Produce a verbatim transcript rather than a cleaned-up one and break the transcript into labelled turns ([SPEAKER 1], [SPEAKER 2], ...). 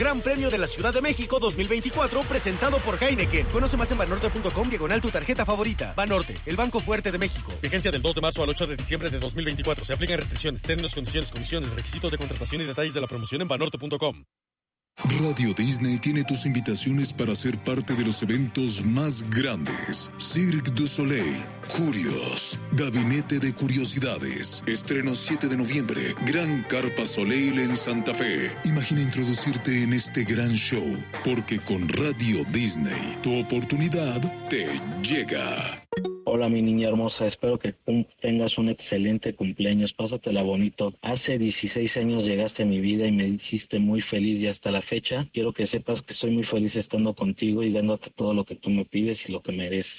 [SPEAKER 1] Gran Premio de la Ciudad de México dos mil veinticuatro, presentado por Heineken. Conoce más en banorte punto com, diagonal tu tarjeta favorita. Banorte, el banco fuerte de México.
[SPEAKER 2] Vigencia del dos de marzo al ocho de diciembre de dos mil veinticuatro. Se aplican restricciones, términos, condiciones, comisiones, requisitos de contratación y detalles de la promoción en banorte punto com.
[SPEAKER 3] Radio Disney tiene tus invitaciones para ser parte de los eventos más grandes. Cirque du Soleil, Curios, Gabinete de Curiosidades. Estreno siete de noviembre, Gran Carpa Soleil en Santa Fe. Imagina introducirte en este gran show, porque con Radio Disney, tu oportunidad te llega.
[SPEAKER 4] Hola mi niña hermosa, espero que tengas un excelente cumpleaños, pásatela bonito. Hace dieciséis años llegaste a mi vida y me hiciste muy feliz y hasta la fecha quiero que sepas que soy muy feliz estando contigo y dándote todo lo que tú me pides y lo que mereces.